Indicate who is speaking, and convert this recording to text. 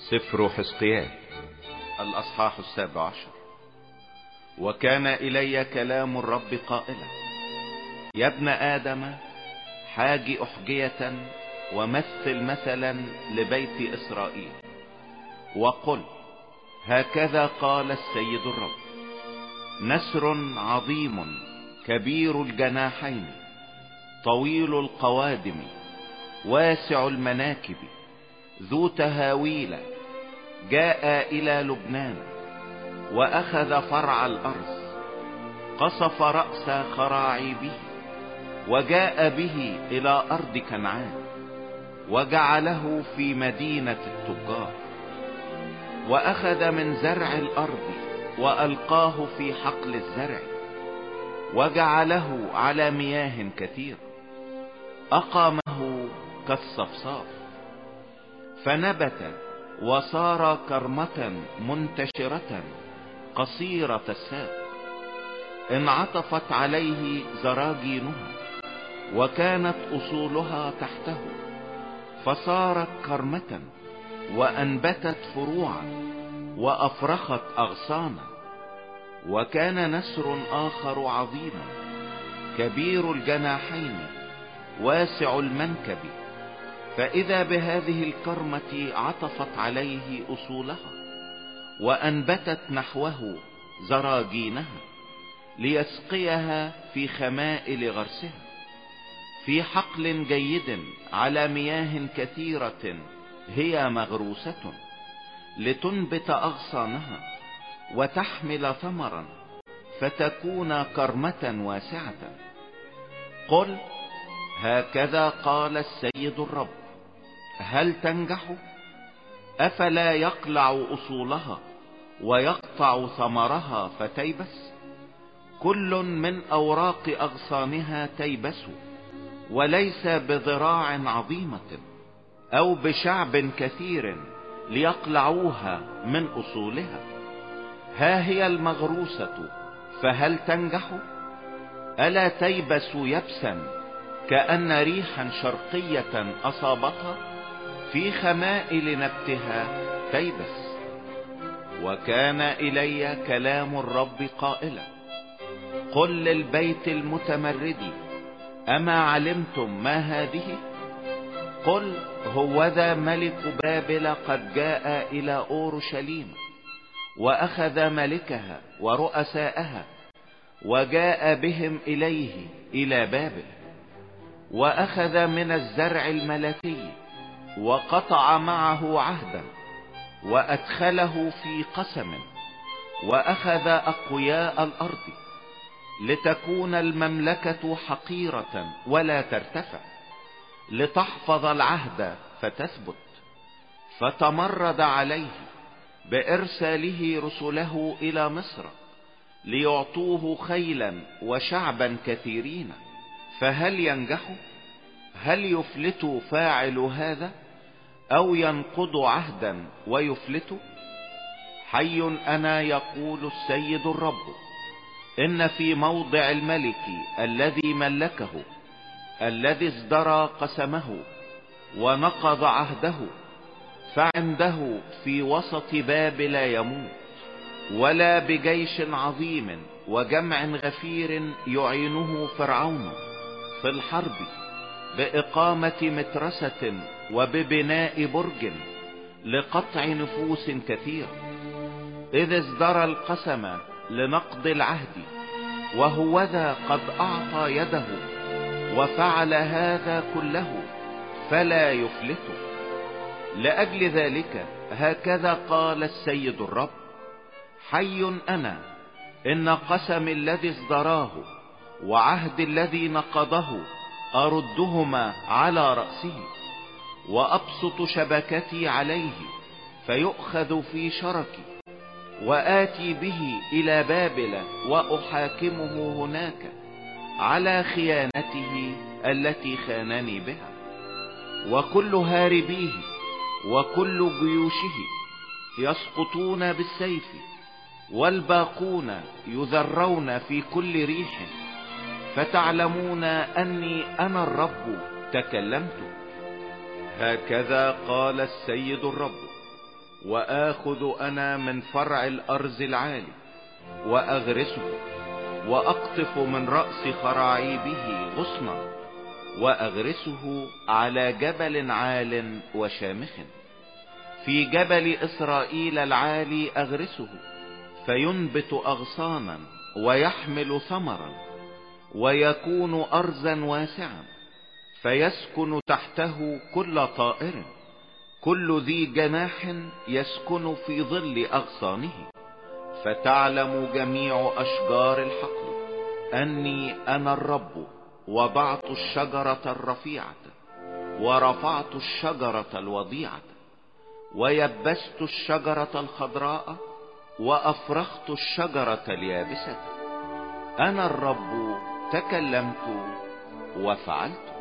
Speaker 1: سفر حزقيال الأصحاح 17. وكان إلي كلام الرب قائلا: يا ابن آدم، حاج أحجية ومثل مثلا لبيت إسرائيل، وقل: هكذا قال السيد الرب: نسر عظيم كبير الجناحين، طويل القوادم، واسع المناكب، ذو تهاويل، جاء إلى لبنان وأخذ فرع الأرز، قصف رأس خراعيبه وجاء به إلى أرض كنعان، وجعله في مدينة التجار، وأخذ من زرع الأرض وألقاه في حقل الزرع، وجعله على مياه كثير، أقامه كالصفصاف، فنبت وصار كرمة منتشرة قصيرة الساق، انعطفت عليه زراجينها، وكانت أصولها تحته، فصارت كرمة وأنبتت فروعا وأفرخت أغصانا. وكان نسر آخر عظيم كبير الجناحين واسع المنكب، فإذا بهذه الكرمة عطفت عليه أصولها وأنبتت نحوه زراجينها، ليسقيها في خمائل غرسها، في حقل جيد على مياه كثيرة هي مغروسة، لتنبت أغصانها وتحمل ثمرا، فتكون كرمة واسعة. قل: هكذا قال السيد الرب: هل تنجح؟ أفلا يقلع أصولها ويقطع ثمرها فتيبس؟ كل من أوراق أغصانها تيبس، وليس بذراع عظيمة أو بشعب كثير ليقلعوها من أصولها. ها هي المغروسة، فهل تنجح؟ ألا تيبس يبسا كأن ريحا شرقية أصابتها؟ في خمائل نبتها تيبس. وكان إلي كلام الرب قائلا: قل للبيت المتمرد: أما علمتم ما هذه؟ قل: هوذا ملك بابل قد جاء إلى أورشليم، وأخذ ملكها ورؤساءها، وجاء بهم إليه إلى بابل، وأخذ من الزرع الملكي وقطع معه عهدا، وأدخله في قسم، وأخذ أقوياء الأرض، لتكون المملكة حقيرة ولا ترتفع، لتحفظ العهد فتثبت. فتمرد عليه بإرساله رسله إلى مصر، ليعطوه خيلا وشعبا كثيرين. فهل ينجح؟ هل يفلت فاعل هذا، أو ينقض عهدا ويفلت؟ حي أنا، يقول السيد الرب، إن في موضع الملك الذي ملكه، الذي ازدرى قسمه ونقض عهده، فعنده في وسط بابل يموت، ولا بجيش عظيم وجمع غفير يعينه فرعون في الحرب، بإقامة مترسة وببناء برج، لقطع نفوس كثير. إذ ازدرى القسم لنقض العهد، وهوذا قد أعطى يده وفعل هذا كله، فلا يفلت. لأجل ذلك هكذا قال السيد الرب: حي أنا، إن قسم الذي ازدراه وعهد الذي نقضه أردهما على رأسه، وأبسط شبكتي عليه فيؤخذ في شركي، وآتي به إلى بابل وأحاكمه هناك على خيانته التي خانني بها. وكل هاربيه وكل جيوشه يسقطون بالسيف، والباقون يذرون في كل ريح، فتعلمون أني أنا الرب تكلمت. هكذا قال السيد الرب: وآخذ أنا من فرع الأرز العالي وأغرسه، وأقطف من رأس خراعيبه غصنا، وأغرسه على جبل عال وشامخ، في جبل إسرائيل العالي أغرسه، فينبت أغصانا ويحمل ثمرا، ويكون أرزا واسعا، فيسكن تحته كل طائر، كل ذي جناح يسكن في ظل أغصانه. فتعلم جميع أشجار الحقل أني أنا الرب، وضعت الشجرة الرفيعة ورفعت الشجرة الوضيعة، ويبست الشجرة الخضراء وأفرخت الشجرة اليابسة. أنا الرب تكلمت وفعلت.